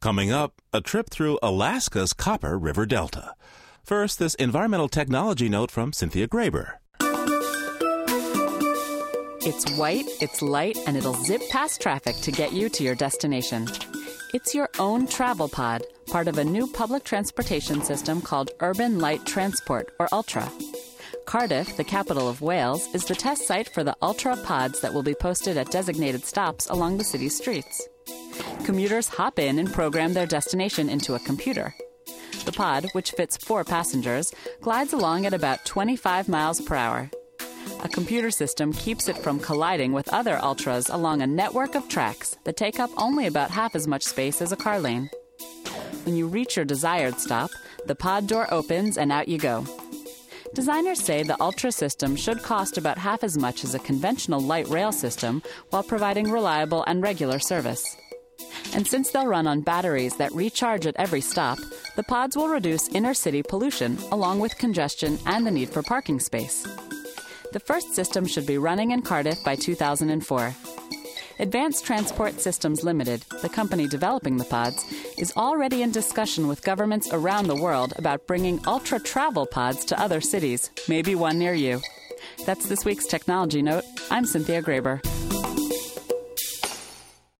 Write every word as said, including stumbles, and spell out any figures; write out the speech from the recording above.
Coming up, a trip through Alaska's Copper River Delta. First, this environmental technology note from Cynthia Graber. It's white, it's light, and it'll zip past traffic to get you to your destination. It's your own travel pod, part of a new public transportation system called Urban Light Transport, or ULTRA. Cardiff, the capital of Wales, is the test site for the ULTRA pods that will be posted at designated stops along the city's streets. Commuters hop in and program their destination into a computer. The pod, which fits four passengers, glides along at about twenty-five miles per hour. A computer system keeps it from colliding with other Ultras along a network of tracks that take up only about half as much space as a car lane. When you reach your desired stop, the pod door opens and out you go. Designers say the ULTRA system should cost about half as much as a conventional light rail system while providing reliable and regular service. And since they'll run on batteries that recharge at every stop, the pods will reduce inner-city pollution along with congestion and the need for parking space. The first system should be running in Cardiff by two thousand four. Advanced Transport Systems Limited, the company developing the pods, is already in discussion with governments around the world about bringing ULTRA travel pods to other cities, maybe one near you. That's this week's Technology Note. I'm Cynthia Graber.